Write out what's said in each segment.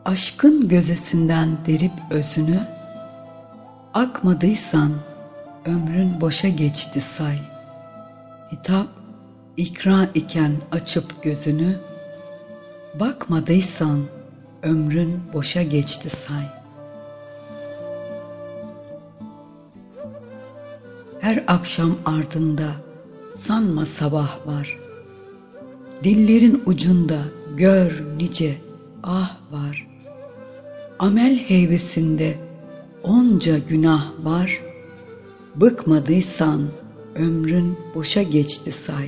Aşkın gözesinden derip özünü, akmadıysan ömrün boşa geçti say. Hitap ikra iken açıp gözünü, bakmadıysan ömrün boşa geçti say. Her akşam ardında sanma sabah var. Dillerin ucunda gör nice ah var. Amel heybesinde onca günah var. Bıkmadıysan ömrün boşa geçti say.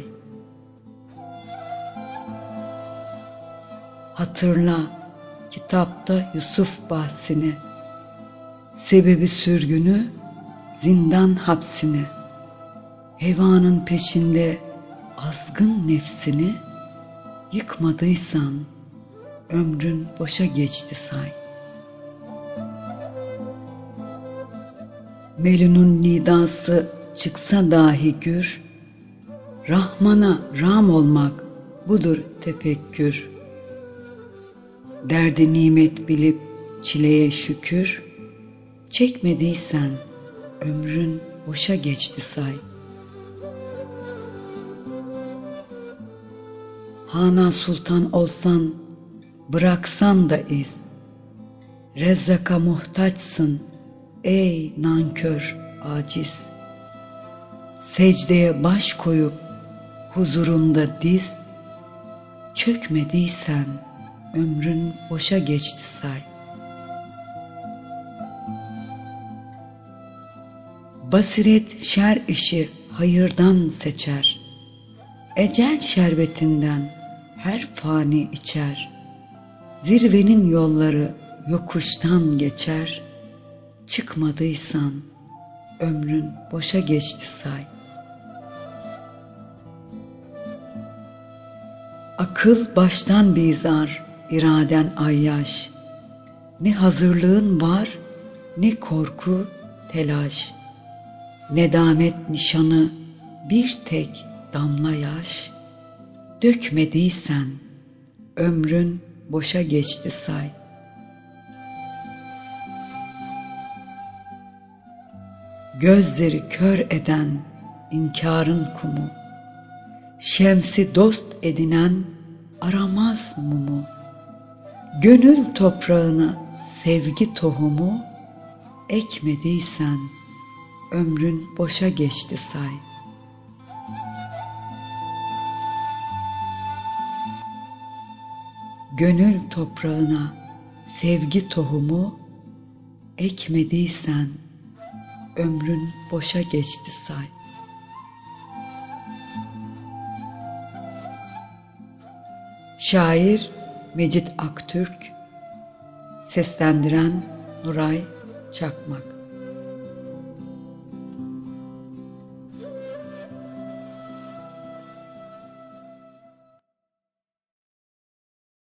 Hatırla kitapta Yusuf bahsini, sebebi sürgünü, zindan hapsini. Hevanın peşinde azgın nefsini, yıkmadıysan ömrün boşa geçti say. Melun'un nidası çıksa dahi gür, Rahman'a ram olmak budur tefekkür. Derdi nimet bilip çileye şükür, çekmediysen ömrün boşa geçti say. Hana sultan olsan, bıraksan da iz, Rezzaka muhtaçsın ey nankör aciz. Secdeye baş koyup huzurunda diz, çökmediysen ömrün boşa geçti say. Basiret şer işi hayırdan seçer, ecel şerbetinden her fani içer. Zirvenin yolları yokuştan geçer, çıkmadıysan ömrün boşa geçti say. Akıl baştan bizar, iraden ayyaş. Ne hazırlığın var, ne korku, telaş. Nedamet nişanı bir tek damla yaş. Dökmediysen ömrün boşa geçti say. Gözleri kör eden inkarın kumu, şemsi dost edinen aramaz mumu. Gönül toprağına sevgi tohumu, ekmediysen ömrün boşa geçti say. Gönül toprağına sevgi tohumu, ekmediysen ömrün boşa geçti say. Şair Mecit Aktürk, seslendiren Nuray Çakmak.